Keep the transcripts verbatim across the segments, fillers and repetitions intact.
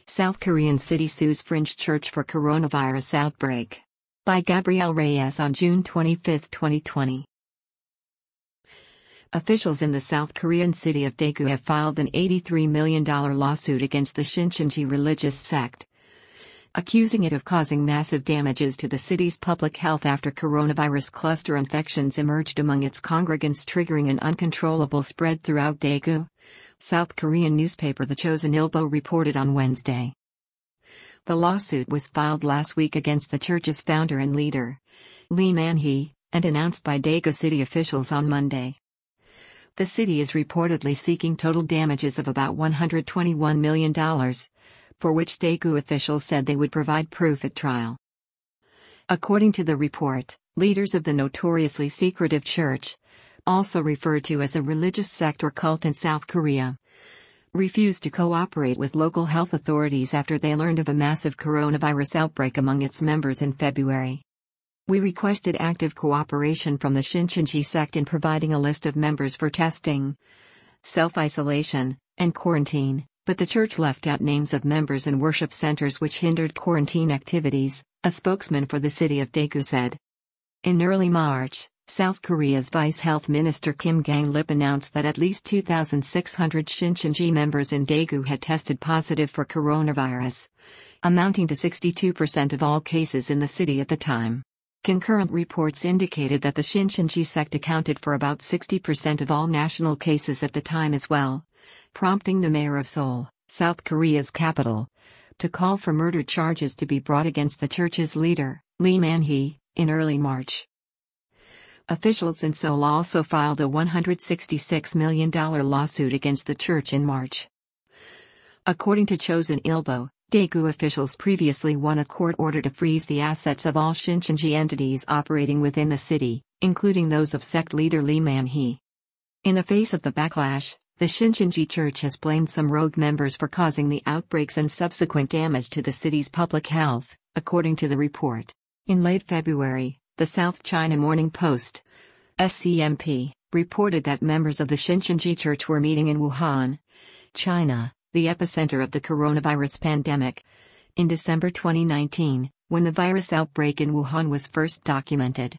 South Korean city sues fringe church for coronavirus outbreak. By Gabrielle Reyes on June twenty-fifth, twenty twenty. Officials in the South Korean city of Daegu have filed an eighty-three million dollars lawsuit against the Shincheonji religious sect, accusing it of causing massive damages to the city's public health after coronavirus cluster infections emerged among its congregants, triggering an uncontrollable spread throughout Daegu. South Korean newspaper The Chosun Ilbo reported on Wednesday. The lawsuit was filed last week against the church's founder and leader, Lee Man-hee, and announced by Daegu city officials on Monday. The city is reportedly seeking total damages of about one hundred twenty-one million dollars, for which Daegu officials said they would provide proof at trial. According to the report, leaders of the notoriously secretive church, also referred to as a religious sect or cult in South Korea, refused to cooperate with local health authorities after they learned of a massive coronavirus outbreak among its members in February. We requested active cooperation from the Shincheonji sect in providing a list of members for testing, self-isolation, and quarantine, but the church left out names of members and worship centers, which hindered quarantine activities, a spokesman for the city of Daegu said. In early March, South Korea's Vice Health Minister Kim Gang-lip announced that at least two thousand six hundred Shincheonji members in Daegu had tested positive for coronavirus, amounting to sixty-two percent of all cases in the city at the time. Concurrent reports indicated that the Shincheonji sect accounted for about sixty percent of all national cases at the time as well, prompting the mayor of Seoul, South Korea's capital, to call for murder charges to be brought against the church's leader, Lee Man-hee, in early March. Officials in Seoul also filed a one hundred sixty-six million dollars lawsuit against the church in March. According to Chosun Ilbo, Daegu officials previously won a court order to freeze the assets of all Shincheonji entities operating within the city, including those of sect leader Lee Man-hee. In the face of the backlash, the Shincheonji church has blamed some rogue members for causing the outbreaks and subsequent damage to the city's public health, according to the report. In late February, the South China Morning Post, S C M P, reported that members of the Shincheonji church were meeting in Wuhan, China, the epicenter of the coronavirus pandemic, in December twenty nineteen, when the virus outbreak in Wuhan was first documented.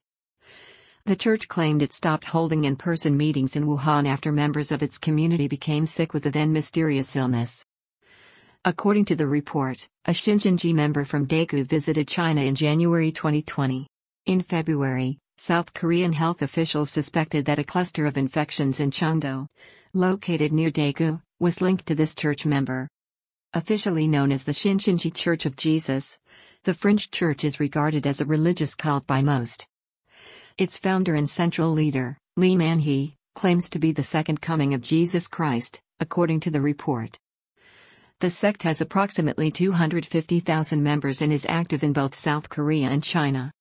The church claimed it stopped holding in-person meetings in Wuhan after members of its community became sick with the then mysterious illness. According to the report, a Shincheonji member from Daegu visited China in January twenty twenty. In February, South Korean health officials suspected that a cluster of infections in Cheongdo, located near Daegu, was linked to this church member. Officially known as the Shincheonji Church of Jesus, the fringe church is regarded as a religious cult by most. Its founder and central leader, Lee Man-hee, claims to be the second coming of Jesus Christ, according to the report. The sect has approximately two hundred fifty thousand members and is active in both South Korea and China.